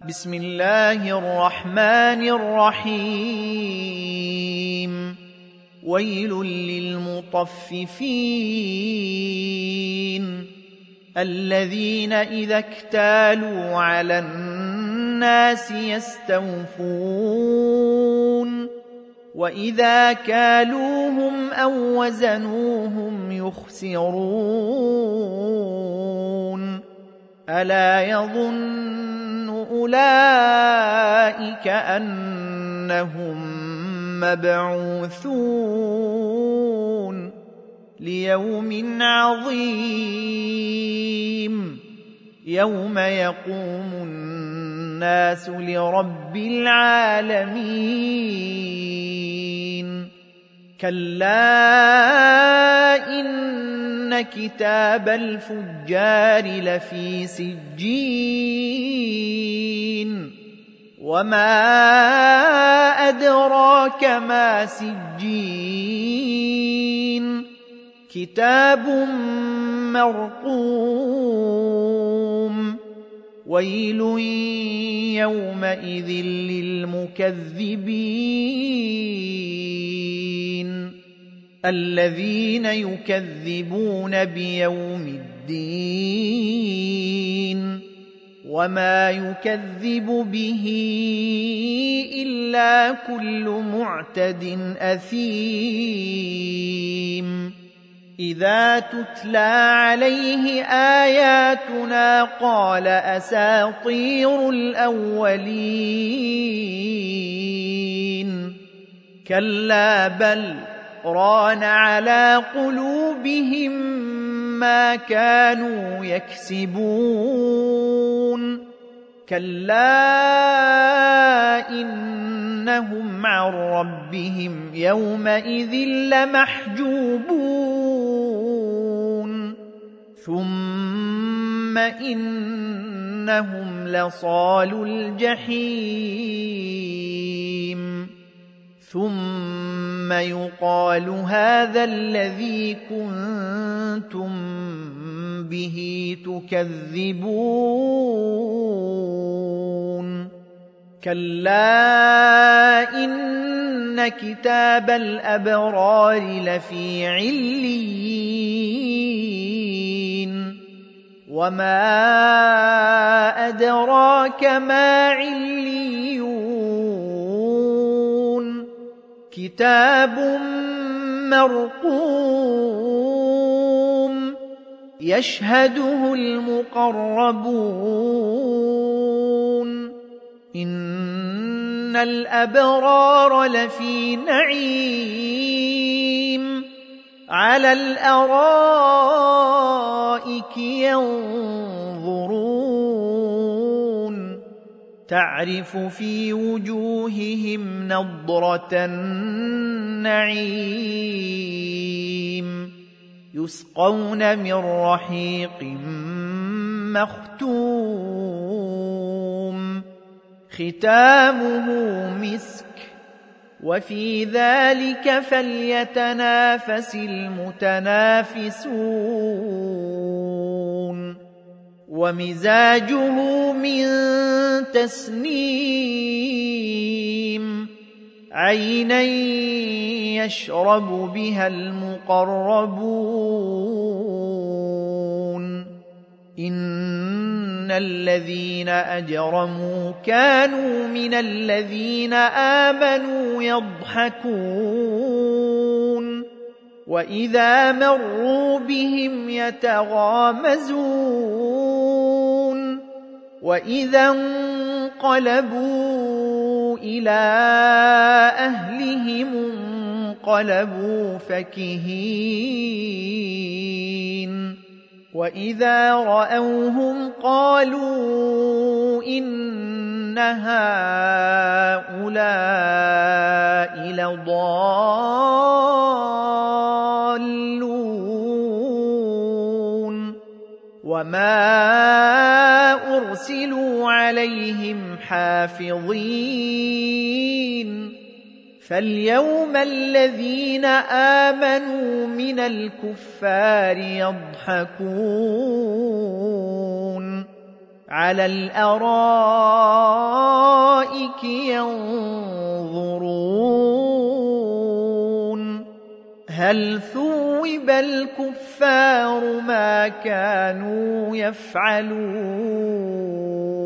بسم الله الرحمن الرحيم ويل للمطففين الذين إذا اكتالوا على الناس يستوفون وإذا كالوهم أو وزنوهم يخسرون ألا يظن أولئك أنهم مبعوثون ليوم عظيم يوم يقوم الناس لرب العالمين كلا إن كتاب الفجار لفي سجين وما أدراك ما سجين كتاب مرقوم ويل يومئذ للمكذبين الذين يكذبون بيوم الدين وما يكذب به إلا كل معتد أثيم إذا تتلى عليه آياتنا قال أساطير الأولين كلا بل ران على قلوبهم ما كانوا يكسبون كلا إنهم عن ربهم يومئذ لمحجوبون ثم إنهم لصالو الجحيم ثم يقال هذا الذي كنتم به تكذبون كلا إن كتاب الأبرار لفي عليين وما أدراك ما عليون كتاب مرقوم يشهده المقربون إن الأبرار لفي نعيم على الأرائك ينظرون تعرف في وجوههم نضرة النعيم يسقون من رحيق مختوم ختامه مسك وفي ذلك فليتنافس المتنافسون ومزاجه من تسنيم عينا يشرب بها المقربون إن الذين أجرموا كانوا من الذين آمنوا يضحكون وإذا مروا بهم يتغامزون وإذا انقلبوا إلى أهلهم انقلبوا فكهين وإذا رأوهم قالوا إن هؤلاء لضالون وما أرسلوا عليهم حافظين فاليوم الذين آمنوا من الكفار يضحكون على الأرائك هل ثوب الكفار ما كانوا يفعلون